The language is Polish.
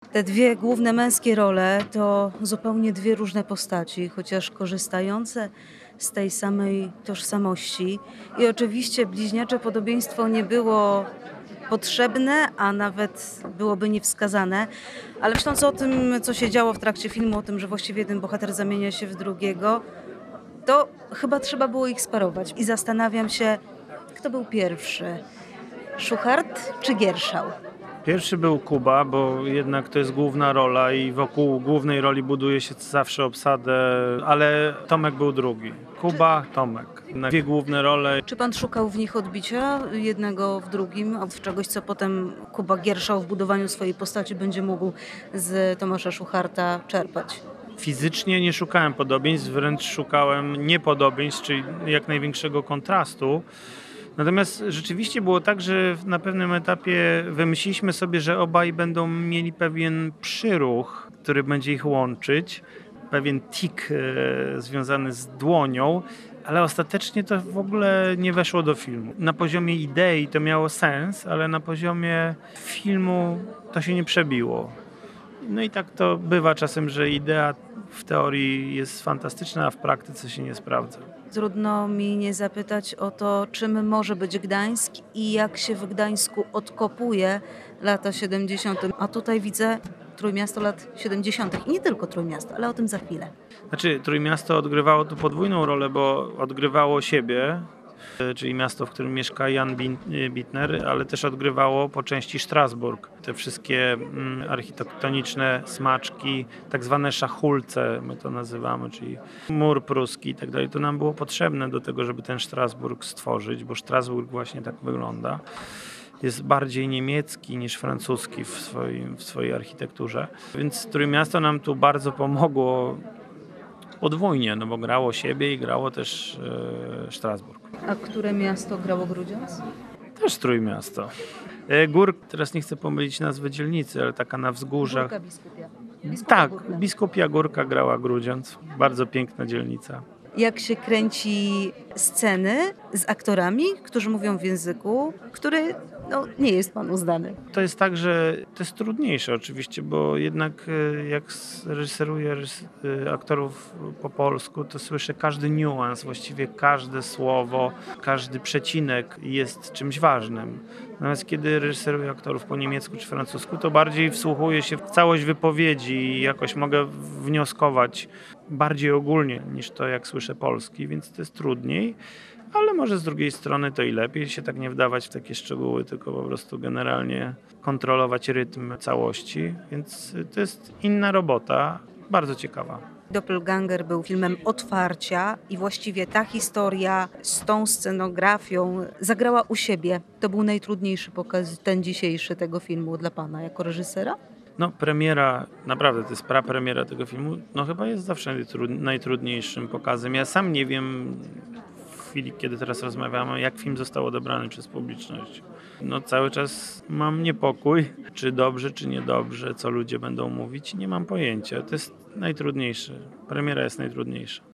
Te dwie główne męskie role to zupełnie dwie różne postaci, chociaż korzystające z tej samej tożsamości. I oczywiście bliźniacze podobieństwo nie było potrzebne, a nawet byłoby niewskazane. Ale myśląc o tym, co się działo w trakcie filmu, o tym, że właściwie jeden bohater zamienia się w drugiego, to chyba trzeba było ich sparować. I zastanawiam się, kto był pierwszy, Schuchart czy Gierszał? Pierwszy był Kuba, bo jednak to jest główna rola i wokół głównej roli buduje się zawsze obsadę, ale Tomek był drugi. Kuba, Tomek. Na dwie główne role. Czy pan szukał w nich odbicia jednego w drugim, od czegoś, co potem Kuba Gierszał w budowaniu swojej postaci będzie mógł z Tomasza Schucharta czerpać? Fizycznie nie szukałem podobieństw, wręcz szukałem niepodobieństw, czyli jak największego kontrastu. Natomiast rzeczywiście było tak, że na pewnym etapie wymyśliliśmy sobie, że obaj będą mieli pewien przyruch, który będzie ich łączyć, pewien tik związany z dłonią, ale ostatecznie to w ogóle nie weszło do filmu. Na poziomie idei to miało sens, ale na poziomie filmu to się nie przebiło. No i tak to bywa czasem, że idea w teorii jest fantastyczna, a w praktyce się nie sprawdza. Trudno mi nie zapytać o to, czym może być Gdańsk i jak się w Gdańsku odkopuje lata 70. A tutaj widzę Trójmiasto lat 70. I nie tylko Trójmiasto, ale o tym za chwilę. Znaczy, Trójmiasto odgrywało tu podwójną rolę, bo odgrywało siebie, czyli miasto, w którym mieszka Jan Bittner, ale też odgrywało po części Strasburg. Te wszystkie architektoniczne smaczki, tak zwane szachulce, my to nazywamy, czyli mur pruski i tak dalej, to nam było potrzebne do tego, żeby ten Strasburg stworzyć, bo Strasburg właśnie tak wygląda. Jest bardziej niemiecki niż francuski w swojej architekturze. Więc Trójmiasto nam tu bardzo pomogło podwójnie, no bo grało siebie i grało też Strasburg. A które miasto grało Grudziądz? Też Trójmiasto. Teraz nie chcę pomylić nazwy dzielnicy, ale taka na wzgórzach. Górka Biskupia. Tak, Górka. Biskupia Górka grała Grudziądz. Bardzo piękna dzielnica. Jak się kręci sceny z aktorami, którzy mówią w języku, który nie jest panu znany. To jest tak, że to jest trudniejsze oczywiście, bo jednak jak reżyseruję aktorów po polsku, to słyszę każdy niuans, właściwie każde słowo, każdy przecinek jest czymś ważnym. Natomiast kiedy reżyseruję aktorów po niemiecku czy francusku, to bardziej wsłuchuję się w całość wypowiedzi i jakoś mogę wnioskować bardziej ogólnie niż to, jak słyszę polski, więc to jest trudniej. Ale może z drugiej strony to i lepiej się tak nie wdawać w takie szczegóły, tylko po prostu generalnie kontrolować rytm całości, więc to jest inna robota, bardzo ciekawa. Doppelganger był filmem otwarcia i właściwie ta historia z tą scenografią zagrała u siebie. To był najtrudniejszy pokaz, ten dzisiejszy, tego filmu dla pana jako reżysera? No premiera, naprawdę to jest prapremiera tego filmu, no chyba jest zawsze najtrudniejszym pokazem. Ja sam nie wiem w chwili, kiedy teraz rozmawiamy, jak film został odebrany przez publiczność. No cały czas mam niepokój, czy dobrze, czy niedobrze, co ludzie będą mówić, nie mam pojęcia. To jest najtrudniejsze. Premiera jest najtrudniejsza.